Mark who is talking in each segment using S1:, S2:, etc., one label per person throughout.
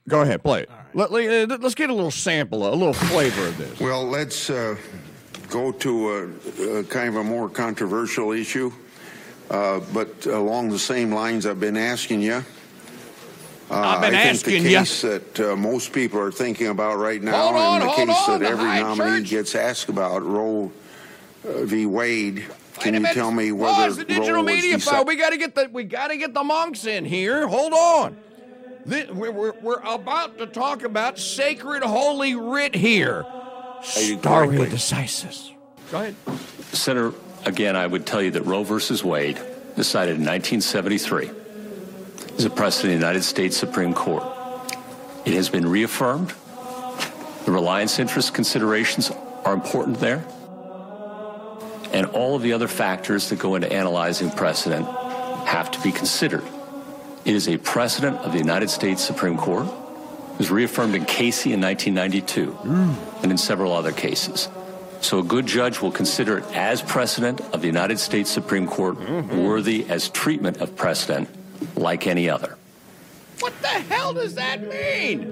S1: Go ahead, play it.
S2: All
S1: right. Let's get a little sample, a little flavor of this.
S3: Well, let's go to a kind of a more controversial issue, but along the same lines I've been asking you. I think the case that most people are thinking about right now, and the case that every nominee gets asked about, Roe v. Wade. Can you tell me whether
S1: the digital media file? We got to get the monks in here. Hold on. We're about to talk about sacred holy writ here. Stare decisis. Go ahead.
S4: Senator, again, I would tell you that Roe versus Wade, decided in 1973, is a precedent in the United States Supreme Court. It has been reaffirmed. The reliance interest considerations are important there. And all of the other factors that go into analyzing precedent have to be considered. It is a precedent of the United States Supreme Court. It was reaffirmed in Casey in 1992 and in several other cases. So a good judge will consider it as precedent of the United States Supreme Court, worthy as treatment of precedent like any other.
S1: What the hell does that mean?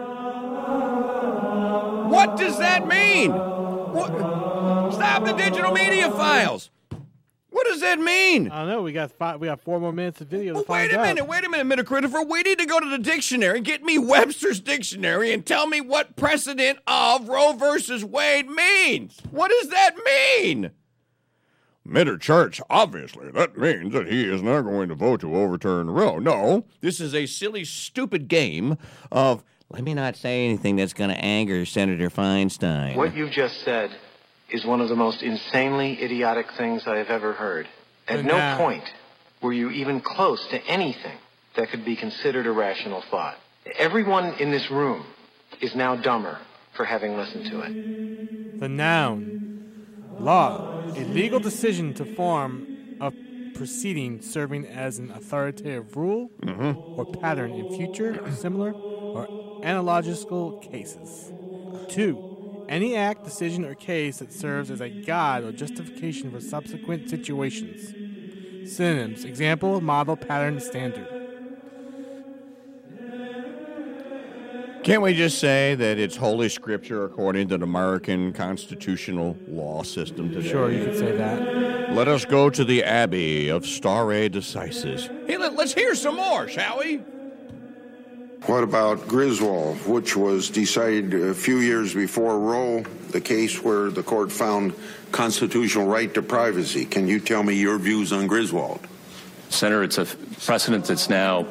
S1: What does that mean? Stop the digital media files. What does that mean?
S2: I don't know. We got 4 more minutes of video to find
S1: out. Wait a minute, Christopher. We need to go to the dictionary, get me Webster's dictionary, and tell me what precedent of Roe versus Wade means. What does that mean? Mitter Church, obviously, that means that he is not going to vote to overturn Roe. No, this is a silly, stupid game of, let me not say anything that's going to anger Senator Feinstein.
S5: What you just said is one of the most insanely idiotic things I have ever heard. At no point were you even close to anything that could be considered a rational thought. Everyone in this room is now dumber for having listened to it.
S2: The noun, law, a legal decision to form a proceeding serving as an authoritative rule or pattern in future, similar, or analogical cases. 2. Any act, decision, or case that serves as a guide or justification for subsequent situations. Synonyms: example, model, pattern, standard.
S1: Can't we just say that it's Holy Scripture according to the American constitutional law system today?
S2: Sure, you could say that.
S1: Let us go to the Abbey of Stare Decisis. Hey, let's hear some more, shall we?
S3: What about Griswold, which was decided a few years before Roe, the case where the court found constitutional right to privacy? Can you tell me your views on Griswold?
S4: Senator, it's a precedent that's now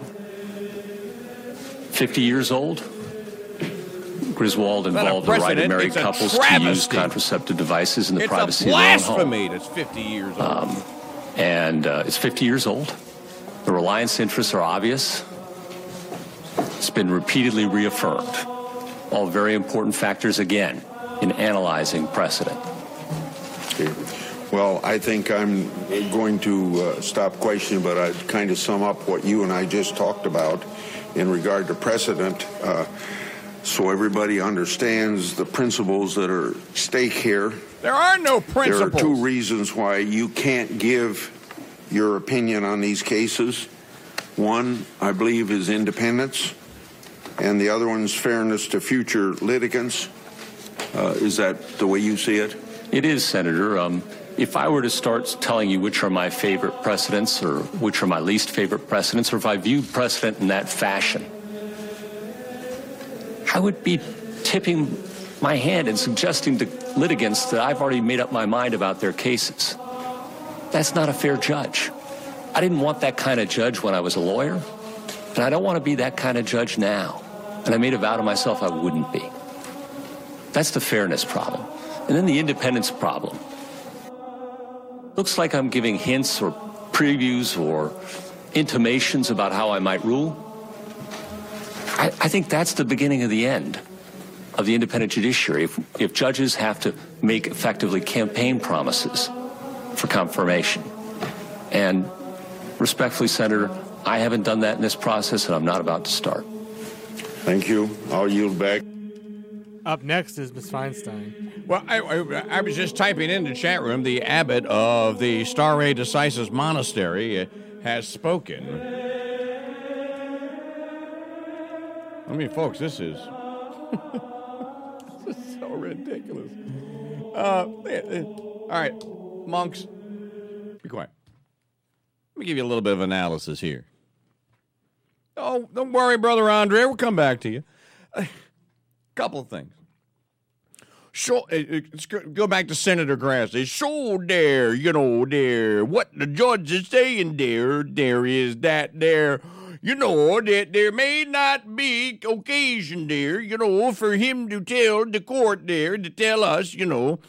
S4: 50 years old. Griswold involved the right of married couples to use contraceptive devices in the privacy of their own home.
S1: It's a blasphemy that's 50 years old.
S4: It's 50 years old. The reliance interests are obvious. It's been repeatedly reaffirmed. All very important factors, again, in analyzing precedent.
S3: Okay. Well, I think I'm going to stop questioning, but I'd kind of sum up what you and I just talked about in regard to precedent, so everybody understands the principles that are at stake here.
S1: There are no principles.
S3: There are 2 reasons why you can't give your opinion on these cases. One, I believe, is independence, and the other one is fairness to future litigants. Is that the way you see it?
S4: It is, Senator. If I were to start telling you which are my favorite precedents or which are my least favorite precedents, or if I viewed precedent in that fashion, I would be tipping my hand and suggesting to litigants that I've already made up my mind about their cases. That's not a fair judge. I didn't want that kind of judge when I was a lawyer, and I don't want to be that kind of judge now. And I made a vow to myself I wouldn't be. That's the fairness problem. And then the independence problem. Looks like I'm giving hints or previews or intimations about how I might rule. I think that's the beginning of the end of the independent judiciary. If judges have to make effectively campaign promises for confirmation. And respectfully, Senator, I haven't done that in this process, and I'm not about to start.
S3: Thank you. I'll yield back.
S2: Up next is Ms. Feinstein.
S1: Well, I was just typing in the chat room. The abbot of the Stare Decisis Monastery has spoken. I mean, folks, this is this is so ridiculous. All right, monks, be quiet. Let me give you a little bit of analysis here. Oh, don't worry, Brother Andre. We'll come back to you. Couple of things. Sure, let's go back to Senator Grassley. So there, what the judge is saying there is that there, that there may not be occasion there, for him to tell the court there, to tell us, how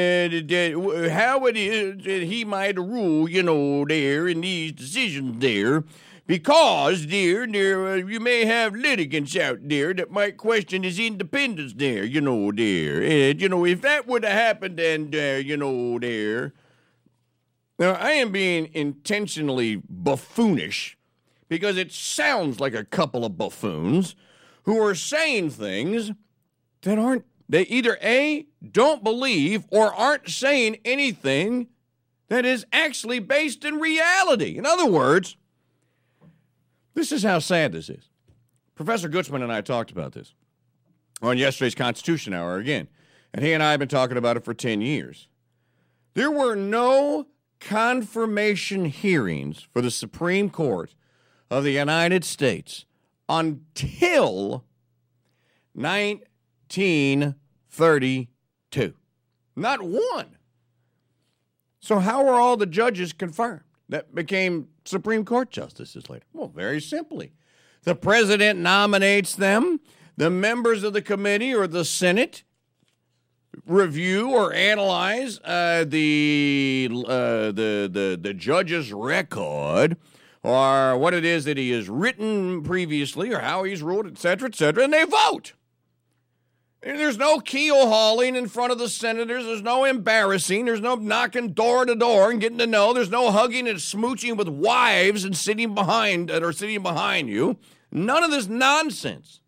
S1: it is that he might rule, there in these decisions there. Because, dear, you may have litigants out there that might question his independence there, dear. And, if that would have happened, then, there. Now, I am being intentionally buffoonish because it sounds like a couple of buffoons who are saying things that they either A, don't believe or aren't saying anything that is actually based in reality. In other words, this is how sad this is. Professor Gutzman and I talked about this on yesterday's Constitution Hour again, and he and I have been talking about it for 10 years. There were no confirmation hearings for the Supreme Court of the United States until 1932. Not one. So how are all the judges confirmed that became Supreme Court justices later? Well, very simply. The president nominates them. The members of the committee or the Senate review or analyze the judge's record or what it is that he has written previously or how he's ruled, et cetera, and they vote. And there's no keel hauling in front of the senators. There's no embarrassing. There's no knocking door to door and getting to know. There's no hugging and smooching with wives and sitting behind you. None of this nonsense.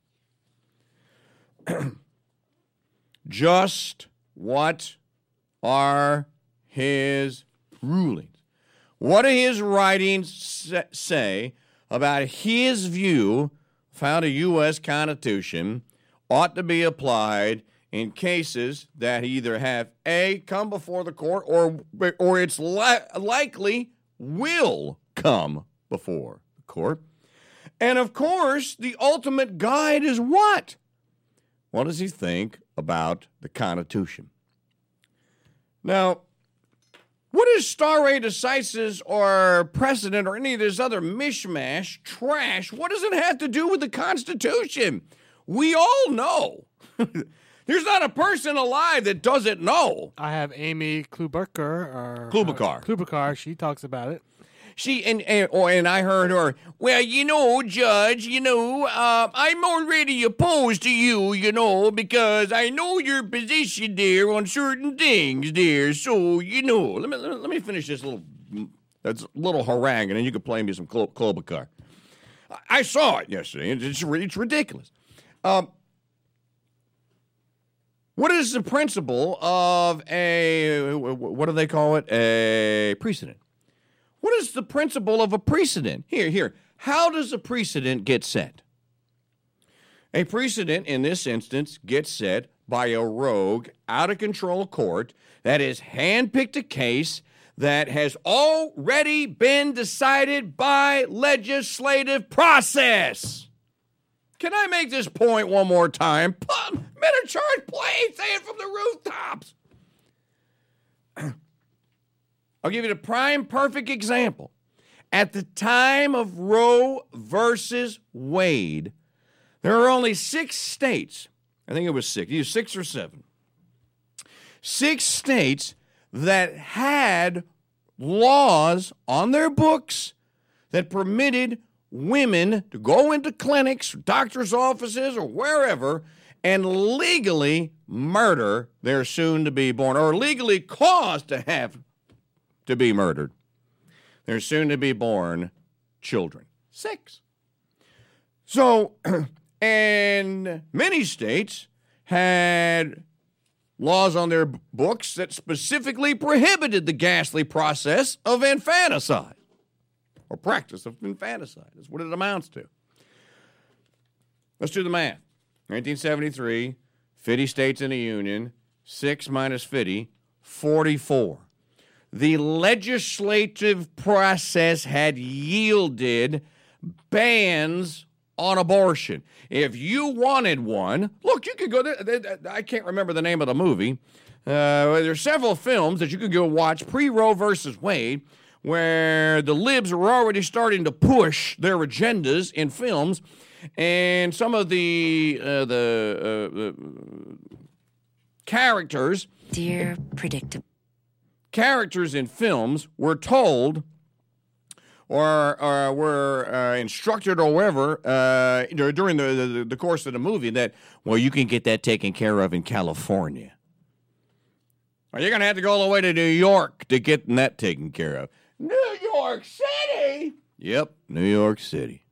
S1: Just what are his rulings? What do his writings say about his view of how the U.S. Constitution ought to be applied in cases that either have A, come before the court or it's likely will come before the court? And, of course, the ultimate guide is what? What does he think about the Constitution? Now, what is stare decisis or precedent or any of this other mishmash, trash, what does it have to do with the Constitution? We all know. There's not a person alive that doesn't know.
S2: I have Amy Klobuchar. She talks about it.
S1: And I heard her, well, Judge, I'm already opposed to you, because I know your position there on certain things there. So, let me finish this little harangue, and then you can play me some Klobuchar. I saw it yesterday, and it's ridiculous. What is the principle of what do they call it? A precedent. What is the principle of a precedent? Here. How does a precedent get set? A precedent, in this instance, gets set by a rogue, out-of-control court that has handpicked a case that has already been decided by legislative process. Can I make this point one more time? Men are charged, please say it from the rooftops. I'll give you the prime perfect example. At the time of Roe versus Wade, there were only 6 states. I think it was 6. Either 6 or 7. 6 states that had laws on their books that permitted women to go into clinics, doctor's offices, or wherever and legally murder their soon-to-be-born, or legally cause to have to be murdered, their soon-to-be-born children. 6. So, and many states had laws on their books that specifically prohibited the ghastly process of infanticide, or practice of infanticide. That's what it amounts to. Let's do the math. 1973, 50 states in the Union, 6 minus 50, 44. The legislative process had yielded bans on abortion. If you wanted one, look, you could go there. I can't remember the name of the movie. There's several films that you could go watch pre-Roe versus Wade where the libs were already starting to push their agendas in films, and some of the characters,
S6: dear predictable
S1: characters in films were told or were instructed or whatever during the course of the movie that, well, you can get that taken care of in California. Or you're going to have to go all the way to New York to get that taken care of. New York City? Yep, New York City.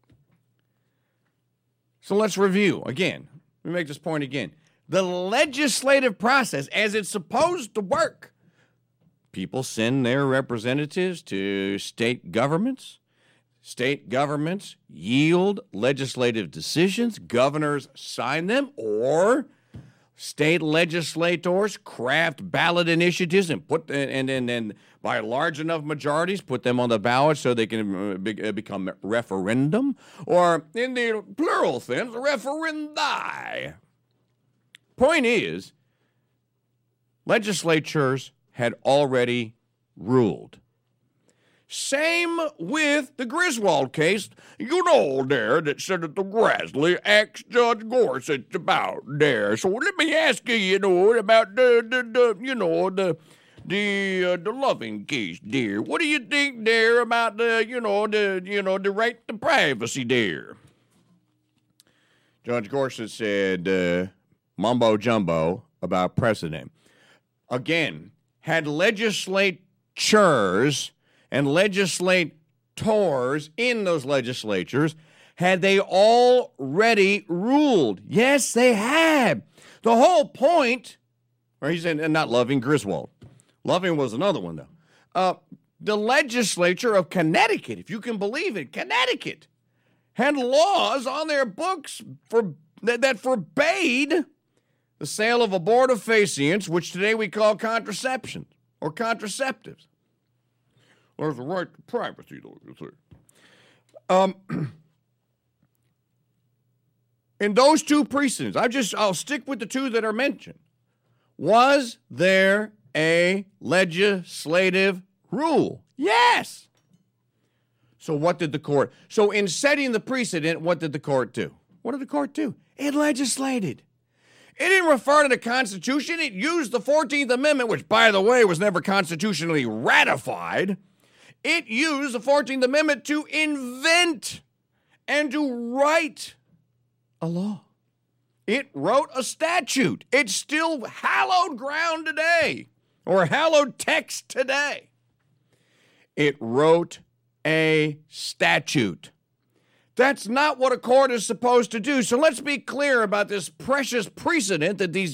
S1: So let's review again. Let me make this point again. The legislative process, as it's supposed to work, people send their representatives to state governments. State governments yield legislative decisions. Governors sign them, or state legislators craft ballot initiatives and and by large enough majorities put them on the ballot so they can become referendum, or in the plural sense, referendi. Point is, legislatures had already ruled. Same with the Griswold case. You know there that Senator Grassley asked Judge Gorsuch about there. So let me ask you, about the Loving case, dear. What do you think there about the right to privacy there? Judge Gorsuch said mumbo jumbo about precedent. Again, had legislatures and legislators in those legislatures, had they already ruled? Yes, they had. The whole point, or he said, not Loving, Griswold. Loving was another one, though. The legislature of Connecticut, if you can believe it, Connecticut, had laws on their books that forbade the sale of abortifacients, which today we call contraception or contraceptives. There's a right to privacy, though, you see. In those two precedents, I'll stick with the two that are mentioned. Was there a legislative rule? Yes. So what did the court? So in setting the precedent, what did the court do? What did the court do? It legislated. It didn't refer to the Constitution. It used the 14th Amendment, which, by the way, was never constitutionally ratified. It used the 14th Amendment to invent and to write a law. It wrote a statute. It's still hallowed ground today, or hallowed text today. It wrote a statute. That's not what a court is supposed to do. So let's be clear about this precious precedent that these,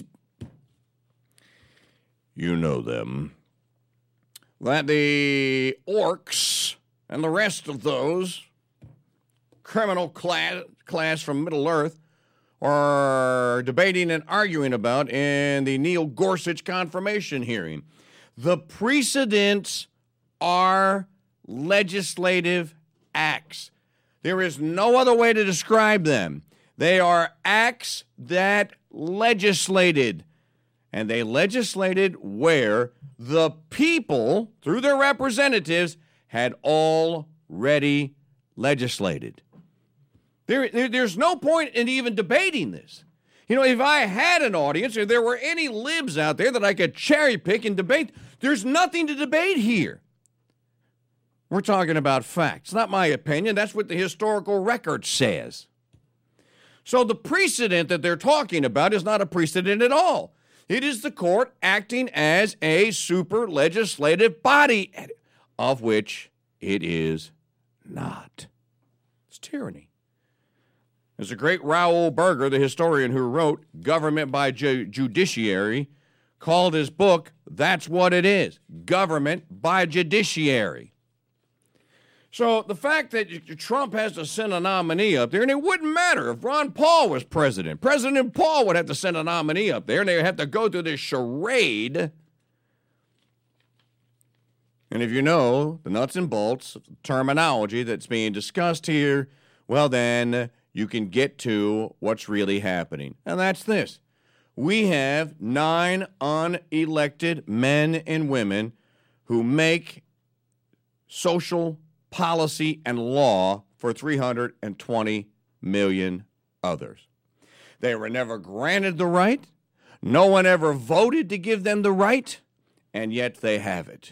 S1: you know them, that the orcs and the rest of those criminal class from Middle Earth are debating and arguing about in the Neil Gorsuch confirmation hearing. The precedents are legislative acts. There is no other way to describe them. They are acts that legislated. And they legislated where the people, through their representatives, had already legislated. There's no point in even debating this. If I had an audience, or there were any libs out there that I could cherry pick and debate, there's nothing to debate here. We're talking about facts. It's not my opinion. That's what the historical record says. So the precedent that they're talking about is not a precedent at all. It is the court acting as a super legislative body, of which it is not. It's tyranny. There's a great Raoul Berger, the historian who wrote Government by Judiciary, called his book, That's What It Is, Government by Judiciary. So the fact that Trump has to send a nominee up there, and it wouldn't matter if Ron Paul was president. President Paul would have to send a nominee up there, and they would have to go through this charade. And if you know the nuts and bolts terminology that's being discussed here, well, then you can get to what's really happening. And that's this. We have 9 unelected men and women who make social policy and law for 320 million others. They were never granted the right. No one ever voted to give them the right, and yet they have it.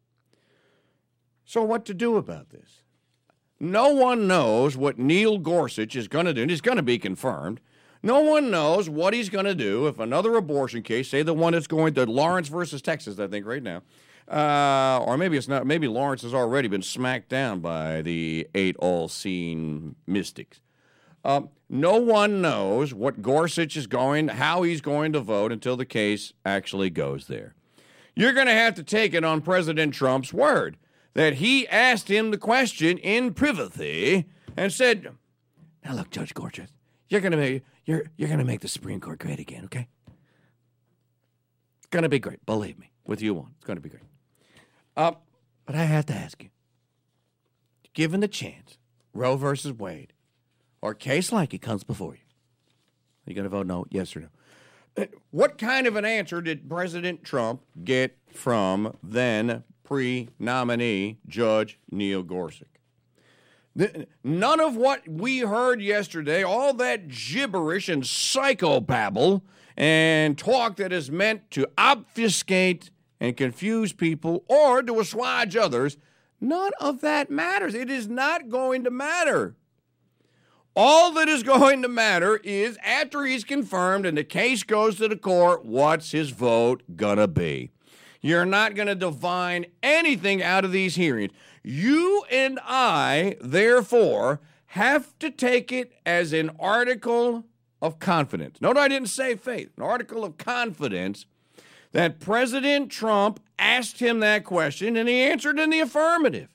S1: So what to do about this? No one knows what Neil Gorsuch is going to do, and he's going to be confirmed. No one knows what he's going to do if another abortion case, say the one that's going to Lawrence versus Texas, I think, right now, or maybe it's not. Maybe Lawrence has already been smacked down by the 8 all-seeing mystics. No one knows what Gorsuch is how he's going to vote until the case actually goes there. You're going to have to take it on President Trump's word that he asked him the question in privity and said, "Now look, Judge Gorsuch, you're going to make the Supreme Court great again, okay? It's going to be great, believe me. With you on, it's going to be great. But I have to ask you, given the chance, Roe versus Wade, or a case like it comes before you, are you going to vote no, yes or no? What kind of an answer did President Trump get from then pre-nominee Judge Neil Gorsuch? None of what we heard yesterday, all that gibberish and psychobabble and talk that is meant to obfuscate and confuse people or to assuage others, none of that matters. It is not going to matter. All that is going to matter is after he's confirmed and the case goes to the court, what's his vote gonna be? You're not going to divine anything out of these hearings. You and I, therefore, have to take it as an article of confidence. Note I didn't say faith. An article of confidence that President Trump asked him that question and he answered in the affirmative.